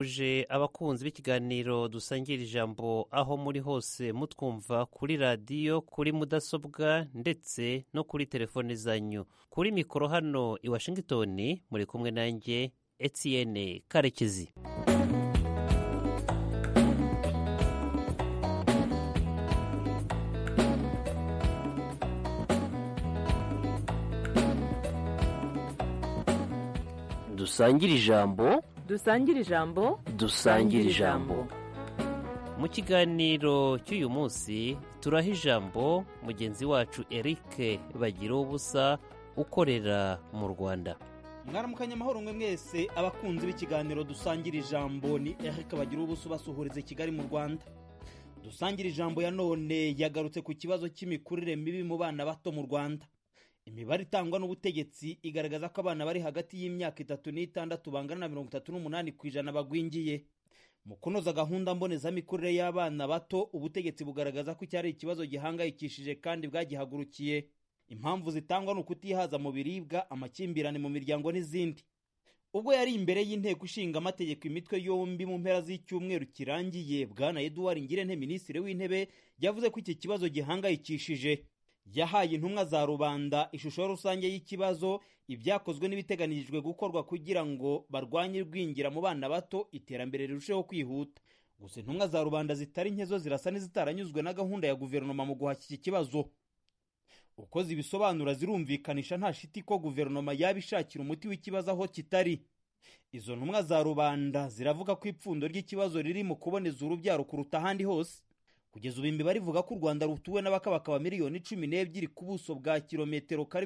uje abakunzi b'ikiganiro dusangira ijambo aho muri hose mutwumva kuri radiyo, kuri mudasobwa ndetse no kuri telefone zanyu. Kuri mikoro hano i Washington muri kumwe nanjye Etienne Karekezi. Dusangire ijambo, dusangire ijambo, dusangire ijambo. Mu kiganiro cy'uyu munsi turaha ijambo mugenzi wacu Eric Bagiruwubusa ukorera mu Rwanda. Mwaramukanye amahoro mwe mwese abakunzi b'ikiganiro dusangira ijambo, ni Eric Bagiruwubusa basuhuriza Kigali mu Rwanda. Dusangira ijambo ya none yagarutse ku kibazo cy'imikurire mibi mu bana bato mu Rwanda. Imibare itangwa n'ubutegetsi igaragaza ko abana bari hagati y'imyaka 3 n'6 bangana na 38% bagwingiye. Mu kunoza gahunda mbonezamikurire y'abana bato, ubutegetsi bugaragaza ko cyari ikibazo gihangayikishije kandi bwagihagurukiye. Impamvu zitangwa no kutihaza mu biribwa, amakimbirane mu miryango n'izindi. Ubwo yari imbere y'inteko ishinga amategeko imitwe yombi mu mpera z'icyumweru kirangiye, Bwana Edouard Ngirente, minisitiri w'intebe, yavuze ko iki kibazo gihangayikishije. Yahaye intumwa za rubanda ishusho rusange y'ikibazo, ibyakozwe n'ibiteganijwe gukorwa kugira ngo barwanye irwingira mu bana bato, iterambere rirusheho kwihuta. Gusa intumwa za rubanda zitari nkezo zirasa n'izitaranyuzwe na gahunda ya guverinoma mu guhashya iki kibazo. Uko zibisobanura zirumvikanisha nta shiti ko guverinoma yabishakira umuti w'ikibazo aho kitari. Izo ntumwa za rubanda ziravuga ko ipfundo ry'ikibazo riri mu kuboneza urubyaro kuruta ahandi hose. Kugeza ubu imibare ivuga ko u Rwanda rutuwe n'abakabaka miliyoni 12 ku buso bwa kilometero kare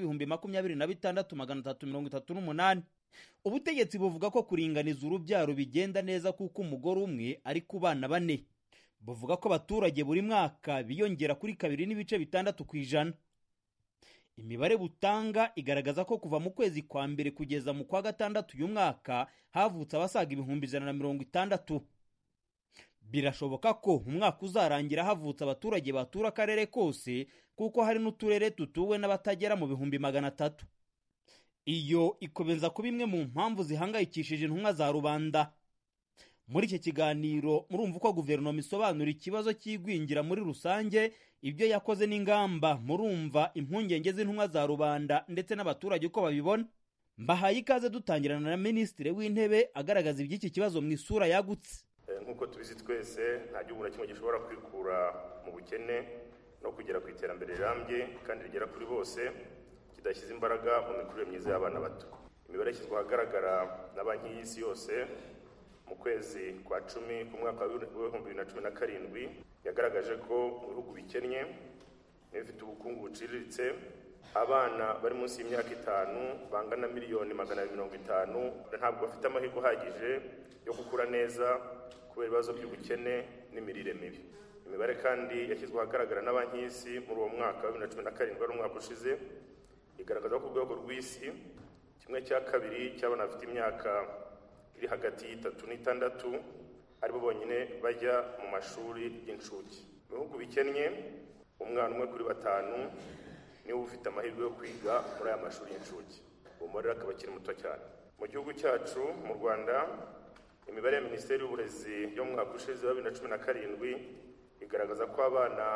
26,338. Ubutegetsi buvuga ko kuringaniza urubyaro bigenda neza kuko umugore umwe ari ku bana 4. Buvuga ko abaturage buri mwaka biyongera kuri 2.6%. Imibare butanga igaragaza ko kuva mu kwezi kwa mbere kugeza mu kwa gatandatu uyu mwaka havutse abasaga 160,000. Birashoboka ko umwaka uzarangira havutse abaturage batura akarere kose, kuko hari n'uturere tutuwe n'abatagera mu 300,000. Iyo ikomeza kuba imwe mu mpamvu zihangayikishije intumwa za rubanda. Muri iki kiganiro murumva uko guverinoma isobanura ikibazo cy'igwingira muri rusange, ibyo yakoze n'ingamba. Murumva impungenge z'intumwa za rubanda ndetse n'abaturage uko babibona. Mbahaye ikaze dutangirana na minisitiri w'intebe agaragaza iby'iki kibazo mu isura yagutse. Nk'uko tubizi twese, nta gihugu na kimwe gishobora kwikura mu bukene no kugera ku iterambere rirambye kandi rigera kuri bose kidashyize imbaraga mu mikurire myiza y'abana bato. Imibare yashyizwe ahagaragara na Banki y'Isi yose mu kwezi kwa 10 ku mwaka wa 2017 yagaragaje ko mu bihugu bikennye n'ibifite ubukungu buciriritse, abana bari munsi y'imyaka 5 bangana miliyoni 250 ntabwo bafite amahirwe ahagije yo gukura neza kubera ibibazo by'ubukene n'imirire mibi. Imibare kandi yashyizwe ahagaragara na Banki y'Isi muri uwo mwaka wa 2017 ari umwaka ushize, igaragaza ko ku rwego rw'isi 1/2 cy'abana bafite imyaka iri hagati y'3 n'6 aribo bonyine bajya mu mashuri y'incuke. Mu bihugu bikennye, umwana umwe kuri 5 niwe ufite amahirwe yo kwiga muri aya mashuri y'incuke. Uwo mubare akaba akiri muto cyane. Mu gihugu cyacu mu Rwanda, imibare ya Minisiteri y'Uburezi yo mu mwaka ushize wa 2017 igaragaza ko abana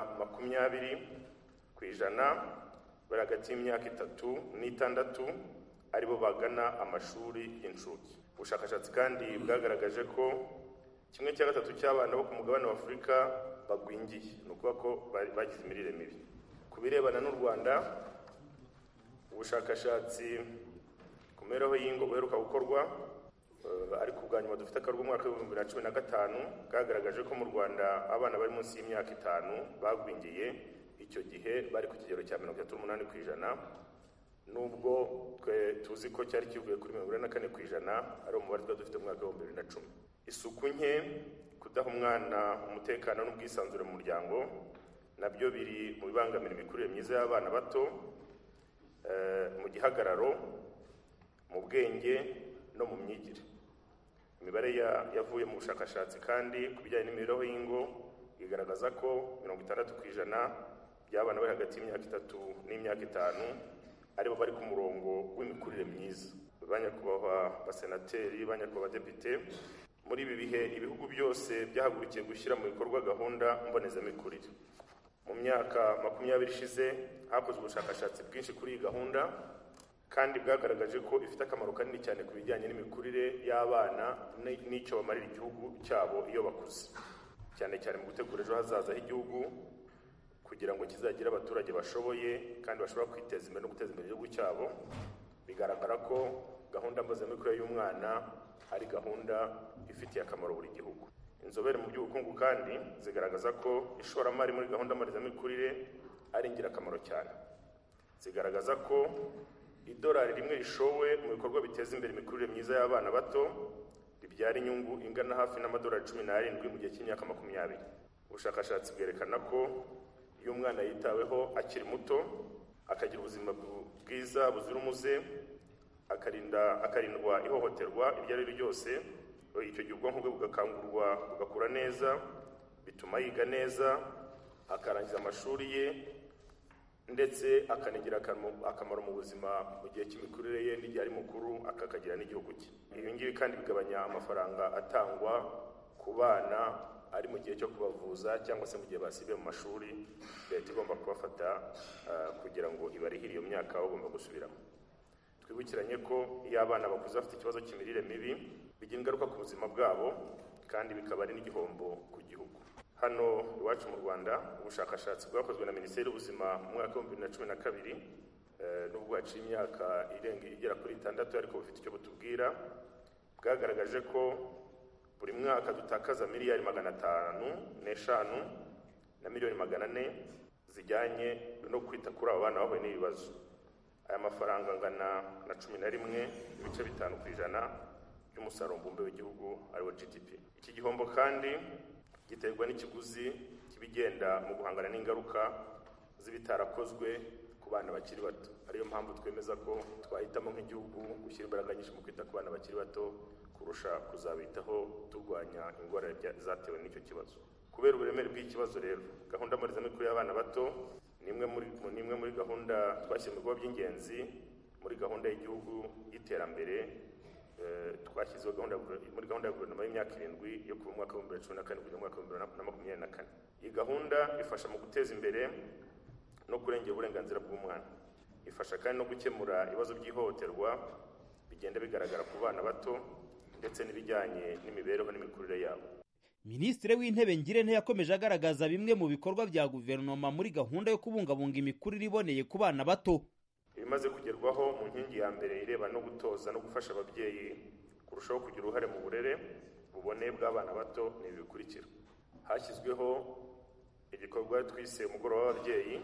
20% bari hagati y'imyaka 3 n'6 aribo bagana amashuri y'incuke. Ubushakashatsi kandi bwagaragaje ko 1/3 cy'abana bo ku mugabane wa Afurika bagwingiye, ni ukuvuga ko bagize imirire mibi. Ku birebana n'u Rwanda, ubushakashatsi ku mibereho y'ingo buheruka gukorwa ariko bwa nyuma dufite akarwa umwaka wa 2015 bwagaragaje ko mu Rwanda abana bari munsi y'imyaka 5 bagwingiye. Icyo gihe bari ku kigero cya 38%, nubwo tuzi ko cyari kivuye kuri 44% ari umubare dufite mu mwaka wa 2010. Isuku nke, kudaha umwana umutekano n'ubwisanzure mu muryango nabyo biri mu bibangamira imikurire myiza y'abana bato, mu gihagararo, mu bwenge no mu myigire. Imibare yavuye mu bushakashatsi kandi ku bijyanye n'imibereho y'ingo igaragaza ko 60% by'abana bari hagati y'imyaka 3 n'imyaka 5 aribo bari ku murongo w'imikurire myiza. Banyakubahwa basenateri, banyakubahwa badepite, Muri ibi bihe ibihugu byose byahagurukiye gushyira mu bikorwa gahunda mbonezamikurire. Mu myaka 20 ishize hakozwe ubushakashatsi bwinshi kuri iyi gahunda kandi bwagaragaje ko ifite akamaro kanini cyane ku bijyanye n'imikurire y'abana n'icyo bamarira igihugu cyabo iyo bakuze, cyane cyane mu gutegura ejo hazaza h'igihugu kugira ngo kizagire abaturage bashoboye kandi bashobora kwiteza imbere no guteza imbere igihugu cyabo. Bigaragara ko gahunda mbonezamikurire y'umwana ari gahunda ifitiye akamaro buri gihugu. Inzobere mu by'ubukungu kandi zigaragaza ko ishoramari muri gahunda mbonezamikurire ari ingirakamaro cyane. Zigaragaza ko idolari rimwe rishowe mu bikorwa biteza imbere imikurire myiza y'abana bato ribyara inyungu ingana hafi n'amadolari 17 mu gihe cy'imyaka 20. Ubushakashatsi bwerekana ko iyo umwana yitaweho akiri muto akagira ubuzima bwiza buzira umuze, akarindwa ihohoterwa iryo ari ryo ryose, icyo gihe ubwonko bwe bugakangurwa bugakura neza, bituma yiga neza, akarangiza amashuri ye ndetse akanagira akamaro mu buzima mu gihe cy'imikurire ye n'igihe ari mukuru, akakagira n'igihugu cye. Ibi ngibi kandi bigabanya amafaranga atangwa ku bana ari mu gihe cyo kubavuza cyangwa se mu gihe basibiye mu mashuri. Leta igomba kubafata kugira ngo ibarihire iyo myaka bagomba gusubiramo. Twibukiranye ko iyo abana bakuze bafite ikibazo cy'imirire mibi bigira ingaruka ku buzima bwabo kandi bikaba ari n'igihombo ku gihugu. Hano iwacu mu Rwanda ubushakashatsi bwakozwe na Minisiteri y'Ubuzima mu mwaka wa 2012 nubwo haciye imyaka igera kuri 6 ariko bufite icyo butubwira, bwagaragaje ko buri mwaka dutakaza miliyari 505 na miliyoni 400 zijyanye no kwita kuri abo bana bahuye n'ibibazo. Aya mafaranga angana na 11.5% by'umusaruro mbumbe w'igihugu ariwo GDP. Iki gihombo kandi giterwa n'ikiguzi kibigenda mu guhangana n'ingaruka z'ibitarakozwe ku bana bakiri bato. Ariyo mpamvu twemeza ko twahitamo nk'igihugu gushyira imbaraga nyinshi mu kwita ku bana bakiri bato kurusha kuzabitaho turwanya ingorane zatewe n'icyo kibazo. Kubera uburemere bw'ikibazo rero, gahunda mbonezamikurire y'abana bato ni imwe muri gahunda twashyize mu bikorwa by'ingenzi muri gahunda y'igihugu y'iterambere. Twashyizeho muri gahunda ya guverinoma y'imyaka 7 yo kuva mu mwaka wa 2014 kugera mu mwaka wa 2024. Iyi gahunda ifasha mu guteza imbere no kurengera uburenganzira bw'umwana. Ifasha kandi no gukemura ibibazo by'ihohoterwa bigenda bigaragara ku bana bato ndetse n'ibijyanye n'imibereho n'imikurire yabo. Minisitiri w'Intebe Ngirente yakomeje agaragaza bimwe mu bikorwa bya guverinoma muri gahunda yo kubungabunga imikurire iboneye ku bana bato. Ibimaze kugerwaho mu nkingi ya mbere ireba no gutoza no gufasha ababyeyi kurushaho kugira uruhare mu burere buboneye bw'abana bato ni ibikurikira. Hashyizweho igikorwa twise umugoroba w'ababyeyi.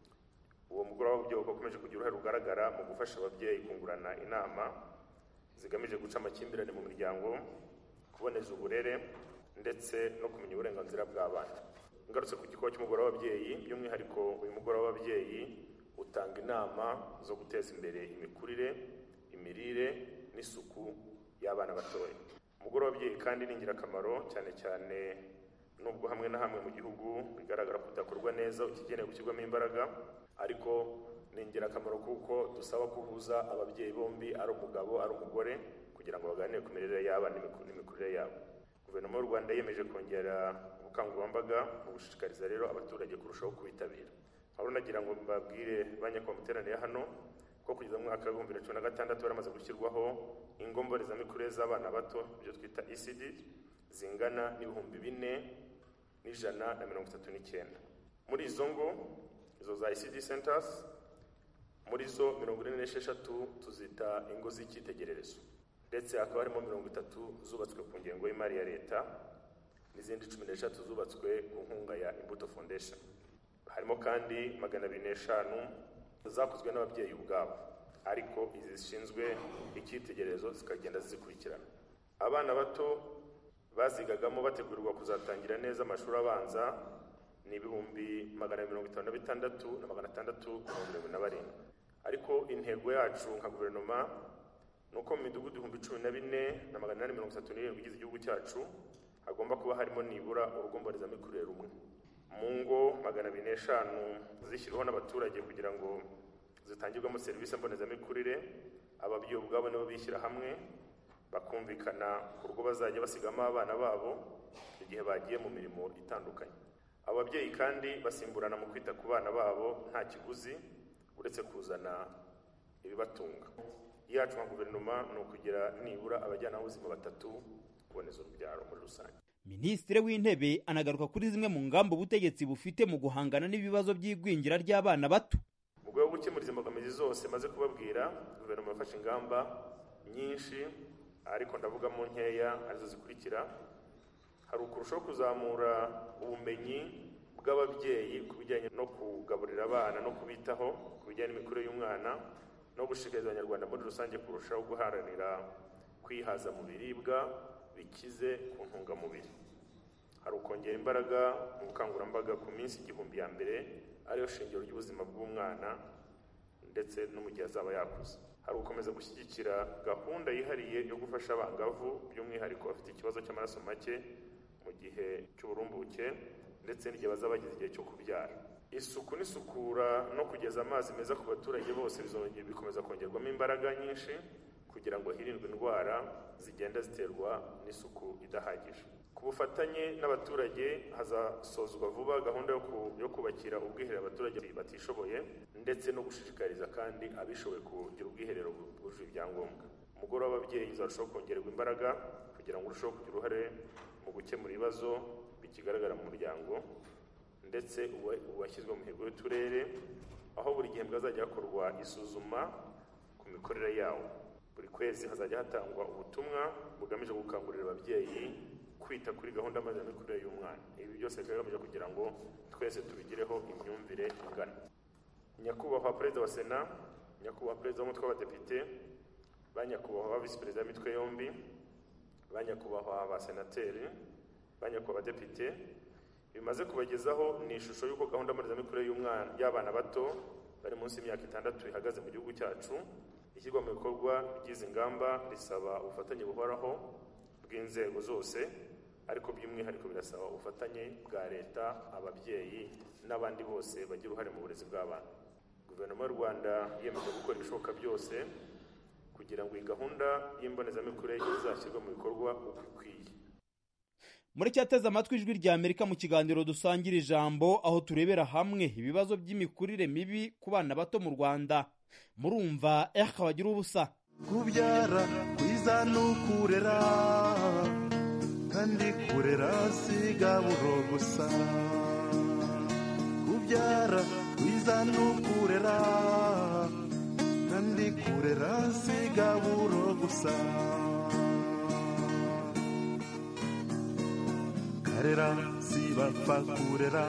Uwo mugoroba w'ababyeyi ukomeje kugira uruhare rugaragara mu gufasha ababyeyi kungurana inama zigamije guca amakimbirane mu miryango, kuboneza uburere ndetse no kumenya uburenganzira bw'abana. Ngarutse ku gikorwa cy'umugoroba w'ababyeyi, by'umwihariko uyu mugoroba w'ababyeyi utanga inama zo guteza imbere imikurire, imirire n'isuku y'abana batoya. Umugoroba w'ababyeyi kandi ni ingirakamaro cyane cyane nubwo hamwe na hamwe mu gihugu bigaragara ko udakorwa neza, ukigenewe gushyirwamo imbaraga, ariko ni ingirakamaro kuko dusaba kuhuza ababyeyi bombi, ari umugabo ari umugore, kugira ngo baganire ku mirire y'abana n'imikurire yabo. Guverinoma y'u Rwanda yemeje kongera ubukangurambaga mu gushishikariza rero abaturage kurushaho kubitabira. Aho nagira ngo mbabwire banyakwa muteraniye hano ko kugeza mu mwaka wa 2016 baramaze gushyirwaho ingo mbonezamikurire z'abana bato, ibyo twita ECD, zingana n'ibihumbi 4,139. Muri izo ngo, izo za ECD centers, muri zo 46 tuzita ingo z'icyitegererezo, ndetse hakaba harimo 30 zubatswe ku ngengo y'imari ya leta n'izindi 13 zubatswe ku nkunga ya Imbuto Foundation. Harimo kandi 205 zakozwe n'ababyeyi ubwabo, ariko izi zishinzwe icyitegererezo zikagenda zikurikirana. Abana bato bazigagamo bategurirwa kuzatangira neza amashuri abanza ni 256,627, ariko intego yacu nka guverinoma nuko mu midugudu 14,837 igize igihugu cyacu hagomba kuba harimo nibura urugo mbonezamikurire rumwe. Mu ngo 205 zishyirwaho n'abaturage kugira ngo zitangirwamo serivisi mbonezamikurire, ababyeyi ubwabo nibo bishyira hamwe bakumvikana ku rugo bazajya basigamo abana babo igihe bagiye mu mirimo itandukanye. Ababyeyi kandi basimburana mu kwita ku bana babo nta kiguzi uretse kuzana ibibatunga. Iyacu nka guverinoma ni ukugira nibura abajyanama b'ubuzima 3 kuboneza urubyaro muri rusange. Minisitiri w'Intebe anagaruka kuri zimwe mu ngamba ubutegetsi bufite mu guhangana n'ibibazo by'igwingira ry'abana bato. Mu rwego rwo gukemura izi mbogamizi zose maze kubabwira, guverinoma yafashe ingamba nyinshi, ariko ndavuga mu nkeya arizo zikurikira. Hari ukurushaho kuzamura ubumenyi bw'ababyeyi ku bijyanye no kugaburira abana no kubitaho, ku bijyanye n'imikurire y'umwana, no gushishikariza abanyarwanda muri rusange kurushaho guharanira kwihaza mu biribwa bikize ku ntungamubiri. Hari ukongera imbaraga mu bukangurambaga ku minsi 1000 ya mbere ariyo shingiro ry'ubuzima bw'umwana ndetse no mu gihe azaba yakuze. Hari ukomeza gushyigikira gahunda yihariye yo gufasha abangavu by'umwihariko bafite ikibazo cy'amaraso make mu gihe cy'uburumbuke ndetse n'igihe bazaba bagize igihe cyo kubyara. Isuku n'isukura no kugeza amazi meza ku baturage bose bikomeza kongerwamo imbaraga nyinshi kugira ngo hirindwe indwara zigenda ziterwa n'isuku idahagije. Ku bufatanye n'abaturage hazasozwa vuba gahunda yo kubakira ubwiherero abaturage batishoboye ndetse no gushishikariza kandi abishoboye kugira ubwiherero bwujuje ibyangombwa. Umugore w'ababyeyi uzarushaho kongererwa imbaraga kugira ngo urusheho kugira uruhare mu gukemura ibibazo bikigaragara mu muryango, ndetse uwashyizwe mu mihigo y'uturere aho buri gihembwe hazajya hakorwa isuzuma ku mikorere yawo. Buri kwezi hazajya hatangwa ubutumwa bugamije gukangurira ababyeyi kwita kuri gahunda mbonezamikurire y'umwana. Ibi byose bigamije kugira ngo twese tubigireho imyumvire ingana. Nyakubahwa Perezida wa Sena, Nyakubahwa Perezida w'Umutwe w'Abadepite, ba Nyakubahwa Visi Perezida w'imitwe yombi, ba Nyakubahwa Abasenateri, ba Nyakubahwa Abadepite, bimaze kubagezaho ni ishusho y'uko gahunda mbonezamikurire y'abana bato bari munsi y'imyaka 6 ihagaze mu gihugu cyacu. Ishyirwa mu bikorwa ry'izi ngamba risaba ubufatanye buhoraho bw'inzego zose, ariko by'umwihariko birasaba ubufatanye bwa leta, ababyeyi n'abandi bose bagira uruhare mu burezi bw'abana. Guverinoma y'u Rwanda yiyemeje gukora ibishoboka byose kugira ngo iyi gahunda y'imbonezamikurire izashyirwe mu bikorwa uko ikwiye. Muri cyateze amatwi ijwi rya Amerika mu kiganiro dusangira ijambo, aho turebera hamwe ibibazo by'imikurire mibi ku bana bato mu Rwanda. Murumva bagira ubusa. Kubyara kwiza n'ukurera, kandi kurera sigaburo gusa. Kubyara kwiza n'ukurera, kandi kurera sigaburo gusa. Karera sibapfa kurera,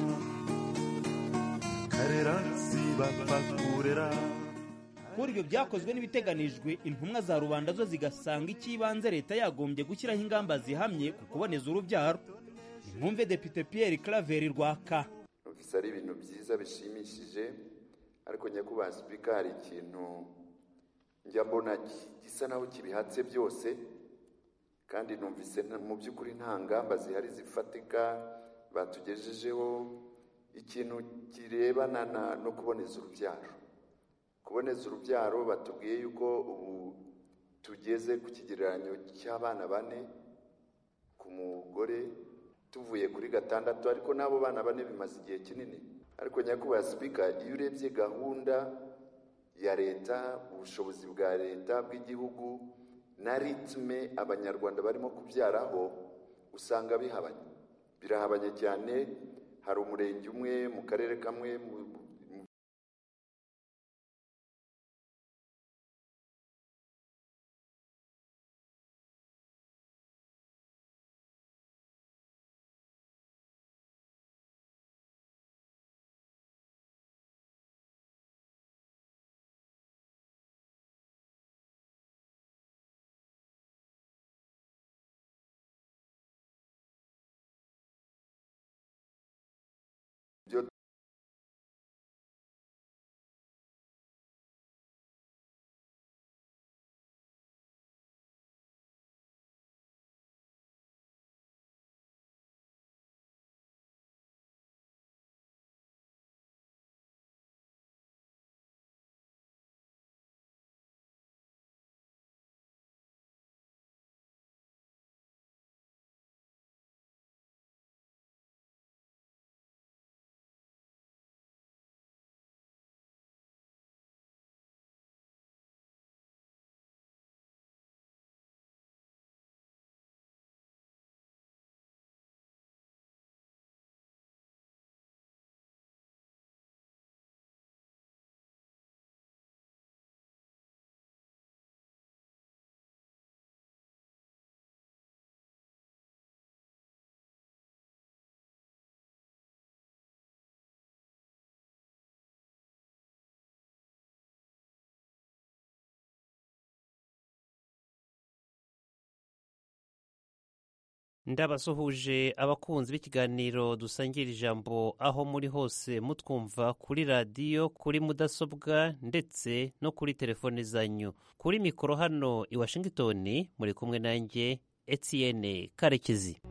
karera sibapfa kurera. Kuri ibyo byakozwe n'ibiteganijwe, intumwa za rubanda zo zigasanga icy'ibanze leta yagombye gushyiraho ingamba zihamye ku kuboneza urubyaro. Imwumve Depite Pierre Claver Rwaka. Numvise ari ibintu byiza bishimishije, ariko nyakubahwa Speaker, hari ikintu njya mbona gisa naho kibihatse byose, kandi numvise mu by'ukuri nta ngamba zihari zifatika batugejejeho ikintu kirebana no kuboneza urubyaro. Kuboneza urubyaro batubwiye yuko ubu tugeze ku kigereranyo cy'abana 4 ku mugore, tuvuye kuri 6, ariko n'abo bana 4 bimaze igihe kinini. Ariko nyakubahwa Speaker, iyo urebye gahunda ya leta, ubushobozi bwa leta bw'igihugu na ritme abanyarwanda barimo kubyaraho, usanga birahabanye cyane. Hari umurenge umwe mu karere kamwe ndabasuhuje abakunzi b'ikiganiro dusangira ijambo aho muri hose mutwumva kuri radiyo, kuri mudasobwa ndetse no kuri telefoni zanyu. Kuri mikoro hano i Washington muri kumwe nanjye Etienne Karekezi.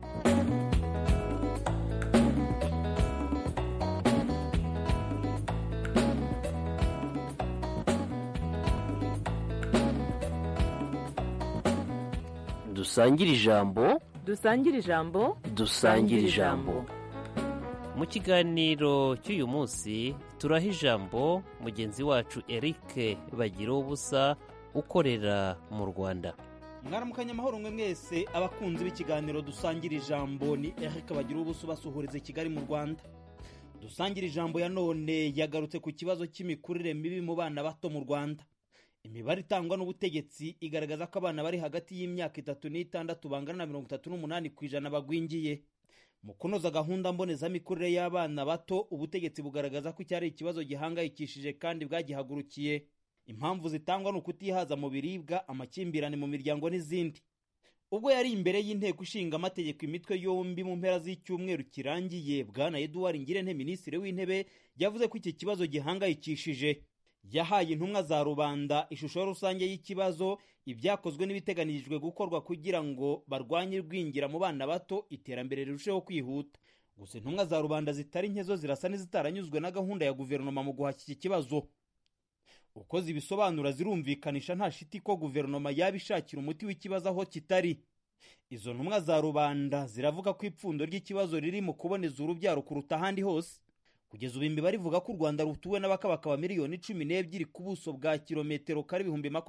Dusangire ijambo, dusangire ijambo, dusangire ijambo. Mu kiganiro cy'uyu munsi turaha ijambo mugenzi wacu Eric Bagiruwubusa ukorera mu Rwanda. Mwaramukanya amahoro mwe mwese abakunzi b'ikiganiro dusangira ijambo, ni Eric Bagiruwubusa basuhuriza Kigali mu Rwanda. Dusangira ijambo ya none yagarutse ku kibazo cy'imikurire mibi mu bana bato mu Rwanda. Imibare itangwa n'ubutegetsi igaragaza ko abana bari hagati y'imyaka 3 n'6 bangana na 38% bagwingiye. Mu kunoza gahunda mbonezamikurire y'abana bato, ubutegetsi bugaragaza ko cyari ikibazo gihangayikishije kandi bwagihagurukiye. Impamvu zitangwa n'ukutihaza mu biribwa, amakimbirane mu miryango n'izindi. Ubwo yari imbere y'inteko ishinga amategeko imitwe yombi mu mpera z'icyumweru kirangiye, Bwana Edouard Ngirente, minisitiri w'intebe, yavuze ko iki kibazo gihangayikishije. Yahaye intumwa za rubanda ishusho rusange y'ikibazo, ibyakozwe n'ibiteganijwe gukorwa kugira ngo barwanye irwingira mu bana bato, iterambere rirusheho kwihuta. Gusa intumwa za rubanda zitari nkezo zirasa n'izitaranyuzwe na gahunda ya guverinoma mu guhashya iki kibazo. Uko zibisobanura zirumvikanisha nta shiti ko guverinoma yabishakira umuti w'ikibazo aho kitari. Izo ntumwa za rubanda ziravuga ko ipfundo ry'ikibazo riri mu kuboneza urubyaro kuruta ahandi hose. Kugeza ubu imibare ivuga ko u Rwanda rutuwe n'abakabakaba miliyoni 12 ku buso bwa kilometero kare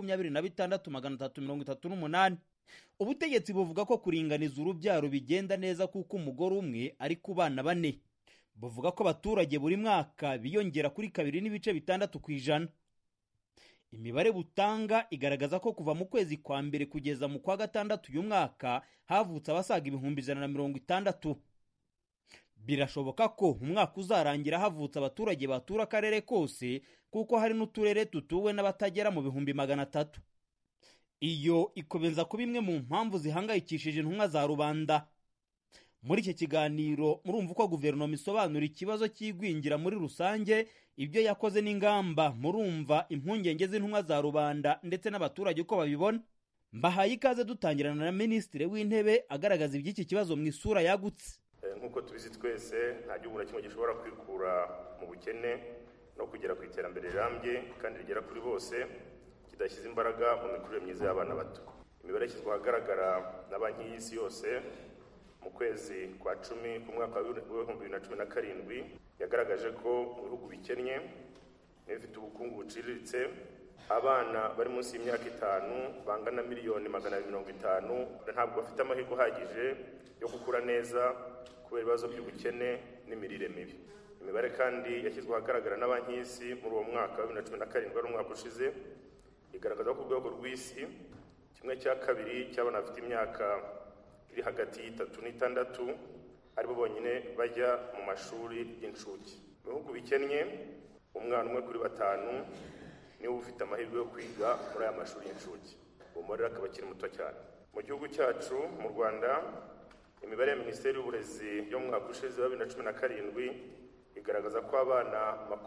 26,338. Ubutegetsi buvuga ko kuringaniza urubyaro bigenda neza kuko umugore umwe ari ku bana 4. Buvuga ko abaturage buri mwaka biyongera kuri 2.6%. Imibare butanga igaragaza ko kuva mu kwezi kwa mbere kugeza mu kwa gatandatu uyu mwaka havutse abasaga 160,000. Birashoboka ko umwaka uzarangira havutse abaturage batura akarere kose, kuko hari n'uturere tutuwe n'abatagera mu 300,000. Iyo ikomeza kuba imwe mu mpamvu zihangayikishije intumwa za rubanda. Muri iki kiganiro murumva uko guverinoma isobanura ikibazo cy'igwingira muri rusange, ibyo yakoze n'ingamba. Murumva impungenge z'intumwa za rubanda ndetse n'abaturage uko babibona. Mbahaye ikaze dutangirana na minisitiri w'intebe agaragaza iby'iki kibazo mu isura yagutse. Nk'uko tubizi twese, nta gihugu na kimwe gishobora kwikura mu bukene no kugera ku iterambere rirambye kandi rigera kuri bose kidashyize imbaraga mu mikurire myiza y'abana bato. Imibare yashyizwe ahagaragara na Banki y'Isi yose mu kwezi kwa 10 ku mwaka wa 2017 yagaragaje ko mu bihugu bikennye n'ibifite ubukungu buciriritse, abana bari munsi y'imyaka 5 bangana miliyoni 250 ntabwo bafite amahirwe ahagije yo gukura neza kubera ibibazo by'ubukene n'imirire mibi. Imibare kandi yashyizwe ahagaragara na Banki y'Isi muri uwo mwaka wa 2017 ari umwaka ushize, igaragaza ko ku rwego rw'isi 1/2 cy'abana bafite imyaka iri hagati y'3 n'6 aribo bonyine bajya mu mashuri y'incuke. Mu bihugu bikennye, umwana umwe kuri 5 niwe ufite amahirwe yo kwiga muri aya mashuri y'incuke. Uwo mubare akaba akiri muto cyane. Mu gihugu cyacu mu Rwanda, imibare ya Minisiteri y'Uburezi yo mu mwaka ushize wa 2017 igaragaza ko abana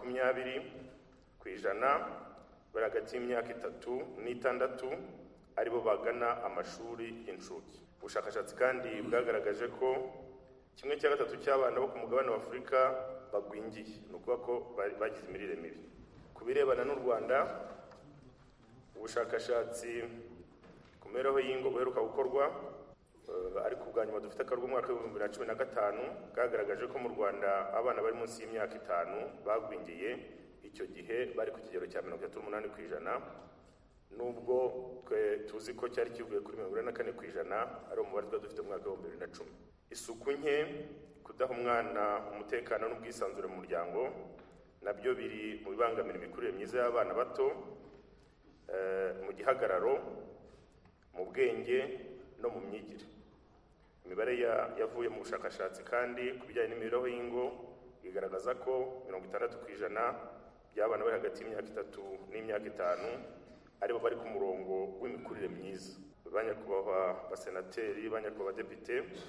20% bari hagati y'imyaka 3 n'6 aribo bagana amashuri y'incuke. Ubushakashatsi kandi bwagaragaje ko 1/3 cy'abana bo ku mugabane wa Afurika bagwingiye, ni ukuvuga ko bagize imirire mibi. Ku birebana n'u Rwanda, ubushakashatsi ku mibereho y'ingo buheruka gukorwa ariko bwa nyuma dufite akarwa umwaka wa 2015 bwagaragaje ko mu Rwanda abana bari munsi y'imyaka 5 bagwingiye. Icyo gihe bari ku kigero cya 38%, nubwo tuzi ko cyari kivuye kuri 44% ari umubare dufite mu mwaka wa 2010. Isuku nke, kudaha umwana umutekano n'ubwisanzure mu muryango nabyo biri mu bibangamira imikurire myiza y'abana bato, mu gihagararo, mu bwenge no mu myigire. Imibare yavuye mu bushakashatsi kandi ku bijyanye n'imibereho y'ingo igaragaza ko 60% by'abana bari hagati y'imyaka 3 n'imyaka 5 aribo bari ku murongo w'imikurire myiza. Banyakubahwa basenateri, banyakubahwa badepite,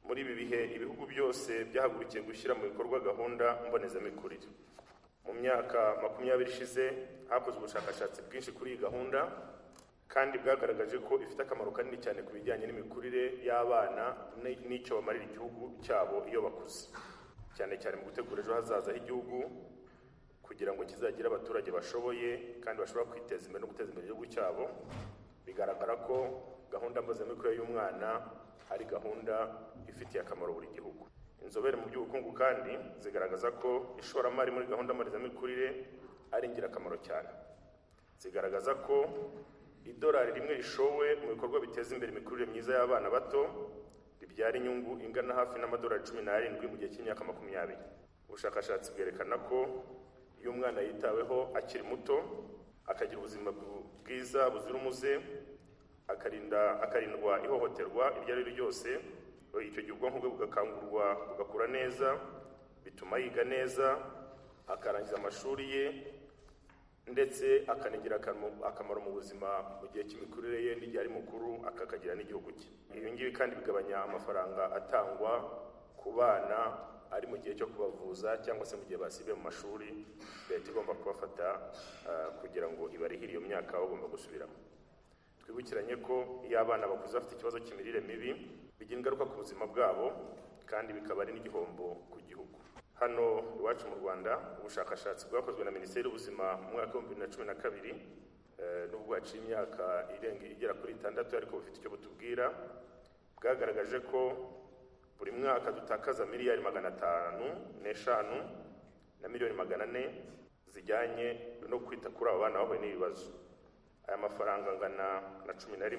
Muri ibi bihe ibihugu byose byahagurukiye gushyira mu bikorwa gahunda mbonezamikurire. Mu myaka 20 ishize hakozwe ubushakashatsi bwinshi kuri iyi gahunda kandi bwagaragaje ko ifite akamaro kanini cyane ku bijyanye n'imikurire y'abana n'icyo bamarira igihugu cyabo iyo bakuze, cyane cyane mu gutegura ejo hazaza h'igihugu kugira ngo kizagire abaturage bashoboye kandi bashobora kwiteza imbere no guteza imbere igihugu cyabo. Bigaragara ko gahunda mbonezamikurire y'umwana ari gahunda ifitiye akamaro buri gihugu. Inzobere mu by'ubukungu kandi zigaragaza ko ishoramari muri gahunda mbonezamikurire ari ingirakamaro cyane. Zigaragaza ko idolari rimwe rishowe mu bikorwa biteza imbere imikurire myiza y'abana bato ribyara inyungu ingana hafi n'amadolari 17 mu gihe cy'imyaka 20. Ubushakashatsi bwerekana ko iyo umwana yitaweho akiri muto akagira ubuzima bwiza buzira umuze, akarindwa ihohoterwa iryo ari ryo ryose, icyo gihe ubwonko bwe bugakangurwa bugakura neza, bituma yiga neza, akarangiza amashuri ye ndetse akanagira akamaro mu buzima mu gihe cy'imikurire ye n'igihe ari mukuru, akakagira n'igihugu cye. Ibi ngibi kandi bigabanya amafaranga atangwa ku bana ari mu gihe cyo kubavuza cyangwa se mu gihe basibiye mu mashuri. Leta igomba kubafata kugira ngo ibarihire iyo myaka bagomba gusubiramo. Twibukiranye ko iyo abana bakuze bafite ikibazo cy'imirire mibi bigira ingaruka ku buzima bwabo kandi bikaba ari n'igihombo ku gihugu. Hano iwacu mu Rwanda ubushakashatsi bwakozwe na Minisiteri y'Ubuzima mu mwaka wa 2012 n'ubwo haciye imyaka igera kuri 6 ariko bufite icyo butubwira, bwagaragaje ko buri mwaka dutakaza miliyari 505 na miliyoni 400 zijyanye no kwita kuri abo bana bahuye n'ibibazo. Aya mafaranga angana na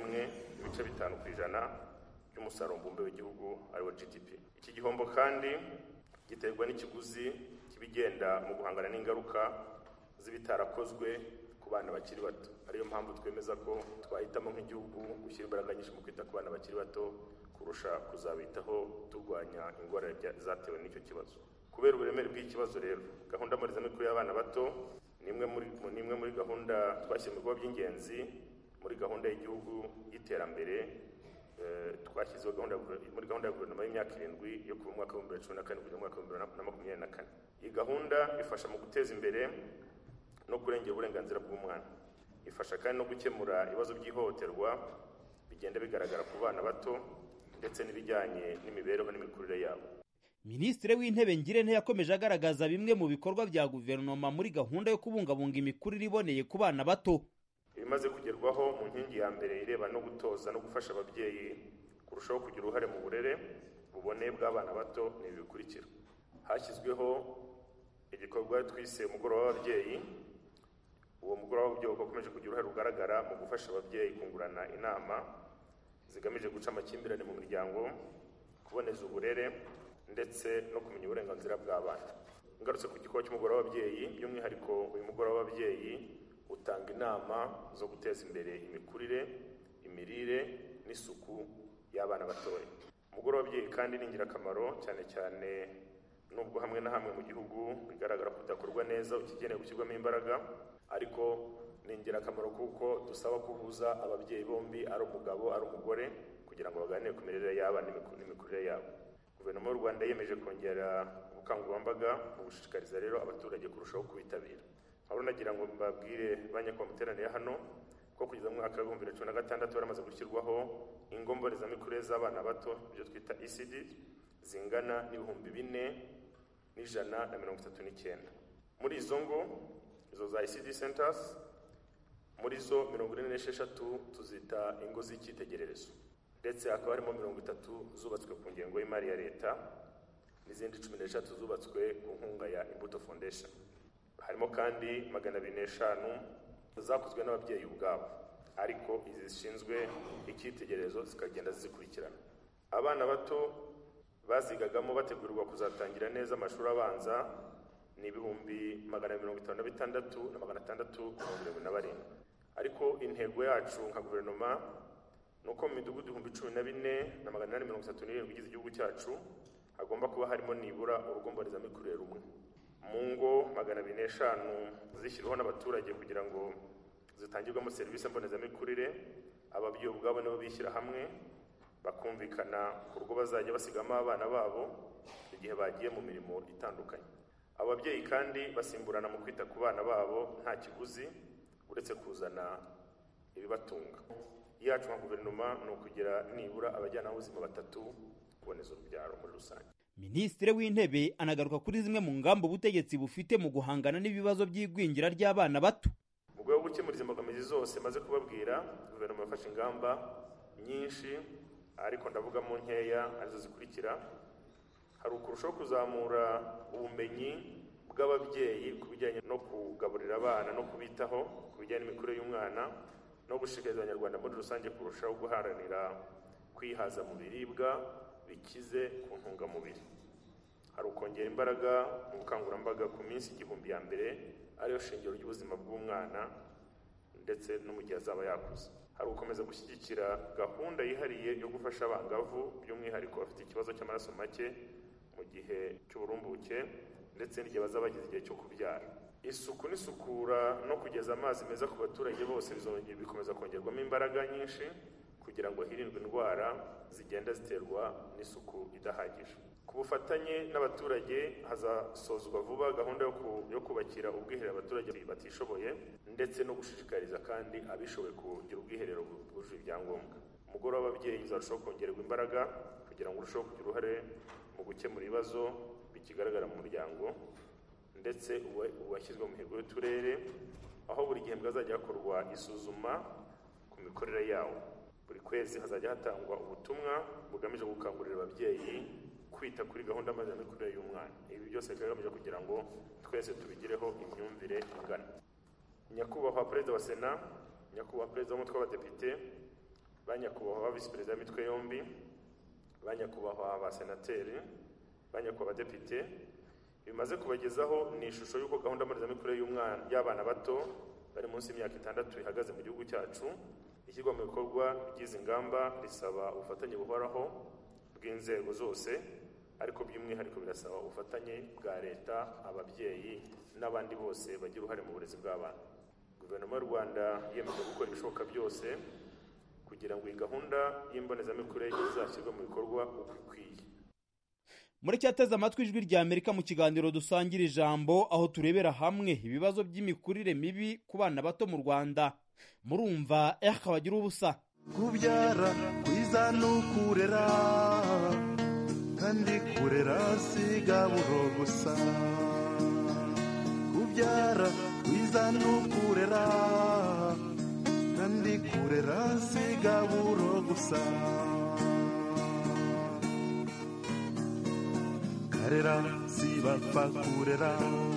11.5% by'umusaruro mbumbe w'igihugu ariwo GDP. Iki gihombo kandi giterwa n'ikiguzi kibigenda mu guhangana n'ingaruka z'ibitarakozwe ku bana bakiri bato. Ariyo mpamvu twemeza ko twahitamo nk'igihugu gushyira imbaraga nyinshi mu kwita ku bana bakiri bato kurusha kuzabitaho turwanya ingorane zatewe n'icyo kibazo. Kubera uburemere bw'ikibazo rero, gahunda mbonezamikurire y'abana bato ni imwe muri gahunda twashyize mu bikorwa by'ingenzi muri gahunda y'igihugu y'iterambere. Twashyizeho muri gahunda ya guverinoma y'imyaka 7 yo kuva mu mwaka wa 2014 kugera mu mwaka wa 2024. Iyi gahunda ifasha mu guteza imbere no kurengera uburenganzira bw'umwana. Ifasha kandi no gukemura ibibazo by'ihohoterwa bigenda bigaragara ku bana bato ndetse n'ibijyanye n'imibereho n'imikurire yabo. Minisitiri w'Intebe Ngirente yakomeje agaragaza bimwe mu bikorwa bya guverinoma muri gahunda yo kubungabunga imikurire iboneye ku bana bato. Ibimaze kugerwaho mu nkingi ya mbere ireba no gutoza no gufasha ababyeyi kurushaho kugira uruhare mu burere buboneye bw'abana bato ni ibikurikira. Hashyizweho igikorwa twise umugoroba w'ababyeyi. Uwo mugoroba w'ababyeyi ukomeje kugira uruhare rugaragara mu gufasha ababyeyi kungurana inama zigamije guca amakimbirane mu miryango, kuboneza uburere ndetse no kumenya uburenganzira bw'abana. Ngarutse ku gikorwa cy'umugoroba w'ababyeyi, by'umwihariko uyu mugoroba w'ababyeyi utanga inama zo guteza imbere imikurire, imirire n'isuku y'abana batoya. Umugoroba w'ababyeyi kandi ni ingirakamaro cyane cyane nubwo hamwe na hamwe mu gihugu bigaragara ko udakorwa neza, ukigenewe gushyirwamo imbaraga, ariko ni ingirakamaro kuko dusaba kuhuza ababyeyi bombi, ari umugabo ari umugore, kugira ngo baganire ku mirire y'abana n'imikurire yabo. Guverinoma y'u Rwanda yemeje kongera ubukangurambaga mu gushishikariza rero abaturage kurushaho kubitabira. Aho nagira ngo mbabwire banyakwa muteranire hano ko kugeza mu mwaka wa 2016 baramaze gushyirwaho ingo mbonezamikurire z'abana bato, ibyo twita ECD, zingana n'ibihumbi 4,139. Muri izo ngo, izo za ECD centers, muri zo 46 tuzita ingo z'icyitegererezo, ndetse hakaba harimo 30 zubatswe ku ngengo y'imari ya leta n'izindi 13 zubatswe ku nkunga ya Imbuto Foundation. Harimo kandi 205 zakozwe n'ababyeyi ubwabo, ariko izi zishinzwe icyitegererezo zikagenda zikurikirana. Abana bato bazigagamo bategurirwa kuzatangira neza amashuri abanza ni 256,627, ariko intego yacu nka guverinoma nuko mu midugudu 14,837 igize igihugu cyacu hagomba kuba harimo nibura urugo mbonezamikurire rumwe. Mu ngo 205 zishyirwaho n'abaturage kugira ngo zitangirwamo serivisi mbonezamikurire, ababyeyi ubwabo nibo bishyira hamwe bakumvikana ku rugo bazajya basigamo abana babo igihe bagiye mu mirimo itandukanye. Ababyeyi kandi basimburana mu kwita ku bana babo nta kiguzi uretse kuzana ibibatunga. Iyacu nka guverinoma ni ukugira nibura abajyanama b'ubuzima 3 kuboneza urubyaro muri rusange. Minisitiri w'Intebe anagaruka kuri zimwe mu ngamba ubutegetsi bufite mu guhangana n'ibibazo by'igwingira ry'abana bato. Mu rwego rwo gukemura izi mbogamizi zose maze kubabwira, guverinoma yafashe ingamba nyinshi, ariko ndavuga mu nkeya arizo zikurikira. Hari ukurushaho kuzamura ubumenyi bw'ababyeyi ku bijyanye no kugaburira abana no kubitaho, ku bijyanye n'imikurire y'umwana, no gushishikariza abanyarwanda muri rusange kurushaho guharanira kwihaza mu biribwa bikize ku ntungamubiri. Hari ukongera imbaraga mu bukangurambaga ku minsi 1000 ya mbere ariyo shingiro ry'ubuzima bw'umwana ndetse no mu gihe azaba yakuze. Hari ukomeza gushyigikira gahunda yihariye yo gufasha abangavu by'umwihariko bafite ikibazo cy'amaraso make mu gihe cy'uburumbuke ndetse n'igihe bazaba bagize igihe cyo kubyara. Isuku n'isukura no kugeza amazi meza ku baturage bose bikomeza kongerwamo imbaraga nyinshi kugira ngo hirindwe indwara zigenda ziterwa n'isuku idahagije. Ku bufatanye n'abaturage hazasozwa vuba gahunda yo kubakira ubwiherero abaturage batishoboye ndetse no gushishikariza kandi abishoboye kugira ubwiherero bwujuje ibyangombwa. Umugore w'ababyeyi uzarushaho kongererwa imbaraga kugira ngo urusheho kugira uruhare mu gukemura ibibazo bikigaragara mu muryango, ndetse uwashyizwe mu mihigo y'uturere aho buri gihembwe hazajya hakorwa isuzuma ku mikorere yawo. Buri kwezi hazajya hatangwa ubutumwa bugamije gukangurira ababyeyi kwita kuri gahunda mbonezamikurire y'umwana. Ibi byose bigamije kugira ngo twese tubigireho imyumvire ingana. Nyakubahwa Perezida wa Sena, Nyakubahwa Perezida w'Umutwe w'Abadepite, ba Nyakubahwa Visi Perezida w'imitwe yombi, ba Nyakubahwa Abasenateri, ba Nyakubahwa Abadepite, bimaze kubagezaho ni ishusho y'uko gahunda mbonezamikurire y'umwana y'abana bato bari munsi y'imyaka 6 ihagaze mu gihugu cyacu. Ishyirwa mu bikorwa ry'izi ngamba risaba ubufatanye buhoraho bw'inzego zose, ariko by'umwihariko birasaba ubufatanye bwa leta, ababyeyi n'abandi bose bagira uruhare mu burezi bw'abana. Guverinoma y'u Rwanda yiyemeje gukora ibishoboka byose kugira ngo iyi gahunda y'imbonezamikurire izashyirwe mu bikorwa uko ikwiye. Muri cyateze amatwi ijwi rya Amerika mu kiganiro dusangira ijambo, aho turebera hamwe ibibazo by'imikurire mibi ku bana bato mu Rwanda. Murumva bagira ubusa. Kubyara kwiza n'ukurera kandi kurera sigaburo gusa. Kubyara kwiza n'ukurera kandi kurera sigaburo gusa. Karera sibapfa kurera,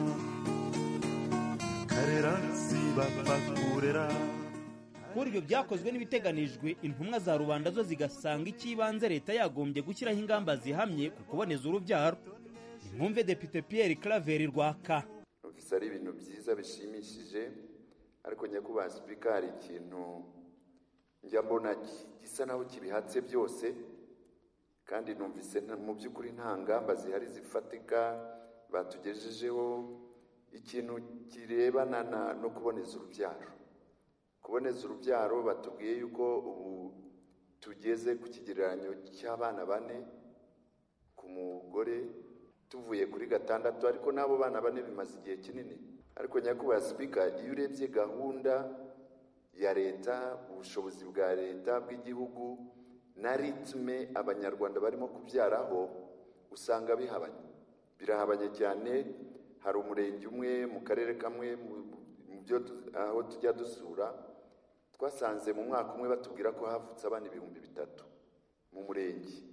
karera sibapfa kurera. Kuri ibyo byakozwe n'ibiteganijwe, intumwa za rubanda zo zigasanga icy'ibanze leta yagombye gushyiraho ingamba zihamye ku kuboneza urubyaro. Nimwumve Depite Pierre Claver Rwaka. Numvise ari ibintu byiza bishimishije, ariko nyakubahwa Speaker, hari ikintu njya mbona gisa naho kibihatse byose, kandi numvise mu by'ukuri nta ngamba zihari zifatika batugejejeho ikintu kirebana no kuboneza urubyaro. Kuboneza urubyaro batubwiye yuko ubu tugeze ku kigereranyo cy'abana 4 ku mugore, tuvuye kuri 6, ariko n'abo bana 4 bimaze igihe kinini. Ariko nyakubahwa Speaker, iyo urebye gahunda ya leta, ubushobozi bwa leta bw'igihugu na ritme abanyarwanda barimo kubyaraho, usanga birahabanye cyane. Hari umurenge umwe mu karere kamwe mu byo aho tujya dusura, twasanze mu mwaka umwe batubwira ko havutse abana 3,000 mu murenge.